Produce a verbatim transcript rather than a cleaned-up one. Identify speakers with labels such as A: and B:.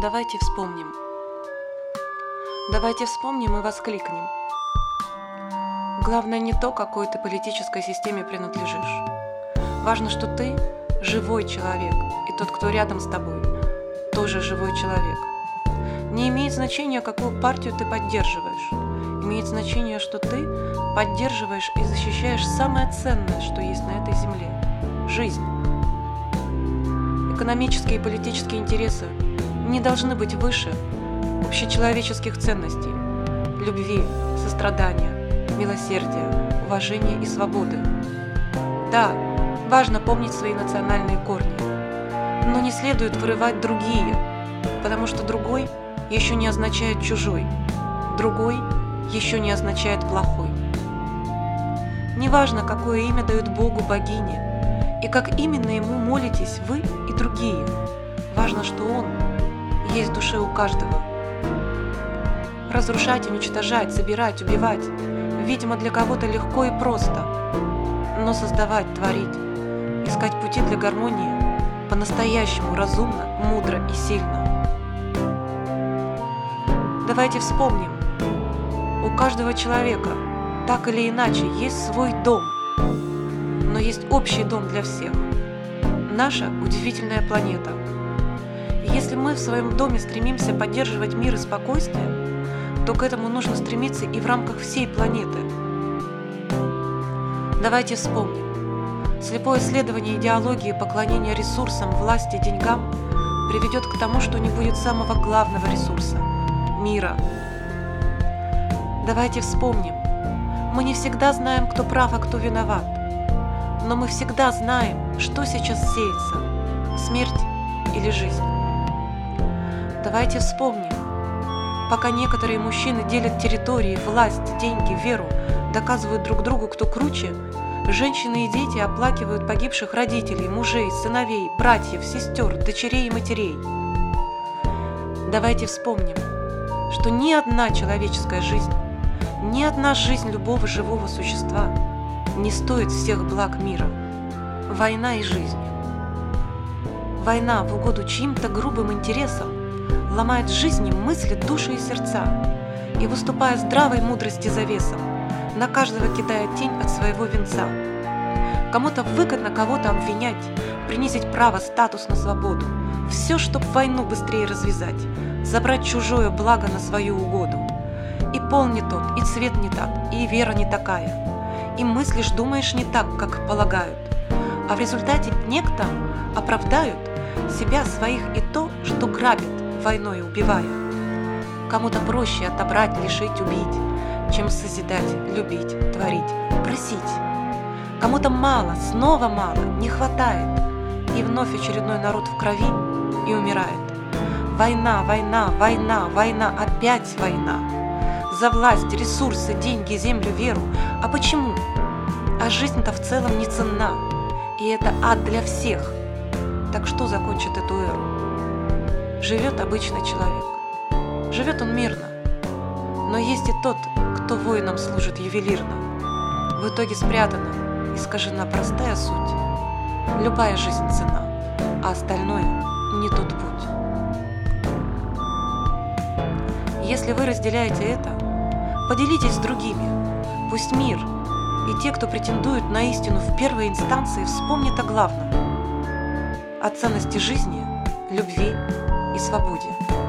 A: Давайте вспомним. Давайте вспомним и воскликнем. Главное не то, какой ты политической системе принадлежишь. Важно, что ты живой человек, и тот, кто рядом с тобой, тоже живой человек. Не имеет значения, какую партию ты поддерживаешь. Имеет значение, что ты поддерживаешь и защищаешь самое ценное, что есть на этой земле – жизнь. Экономические и политические интересы не должны быть выше общечеловеческих ценностей – любви, сострадания, милосердия, уважения и свободы. Да, важно помнить свои национальные корни, но не следует вырывать другие, потому что другой еще не означает чужой, другой еще не означает плохой. Неважно, какое имя дают Богу, богине, и как именно ему молитесь вы и другие, важно, что Он есть в душе у каждого. Разрушать, уничтожать, забирать, убивать, видимо, для кого-то легко и просто, но создавать, творить, искать пути для гармонии по-настоящему разумно, мудро и сильно. Давайте вспомним, у каждого человека так или иначе есть свой дом, но есть общий дом для всех – наша удивительная планета. И если мы в своем доме стремимся поддерживать мир и спокойствие, то к этому нужно стремиться и в рамках всей планеты. Давайте вспомним. Слепое следование идеологии поклонения ресурсам, власти, деньгам приведет к тому, что не будет самого главного ресурса – мира. Давайте вспомним. Мы не всегда знаем, кто прав, а кто виноват. Но мы всегда знаем, что сейчас сеется – смерть или жизнь. Давайте вспомним. Пока некоторые мужчины делят территории, власть, деньги, веру, доказывают друг другу, кто круче, женщины и дети оплакивают погибших родителей, мужей, сыновей, братьев, сестер, дочерей и матерей. Давайте вспомним, что ни одна человеческая жизнь, ни одна жизнь любого живого существа не стоит всех благ мира. Война и жизнь. Война в угоду чьим-то грубым интересам ломает жизни, мысли, души и сердца, и, выступая здравой мудрости за весом, на каждого кидает тень от своего венца. Кому-то выгодно кого-то обвинять, принизить право, статус на свободу, все, чтобы войну быстрее развязать, забрать чужое благо на свою угоду. И пол не тот, и цвет не так, и вера не такая, и мыслишь, думаешь не так, как полагают, а в результате некто оправдают себя, своих и то, что грабят, войной убивая. Кому-то проще отобрать, лишить, убить, чем созидать, любить, творить, просить. Кому-то мало, снова мало, не хватает, и вновь очередной народ в крови и умирает. Война, война, война, война, опять война. За власть, ресурсы, деньги, землю, веру. А почему? А жизнь-то в целом не ценна, и это ад для всех. Так что закончит эту эру? Живет обычный человек. Живет он мирно. Но есть и тот, кто воинам служит ювелирно. В итоге спрятана, искажена простая суть. Любая жизнь цена, а остальное не тот путь. Если вы разделяете это, поделитесь с другими. Пусть мир и те, кто претендует на истину в первой инстанции, вспомнят о главном – о ценности жизни, любви и свободе.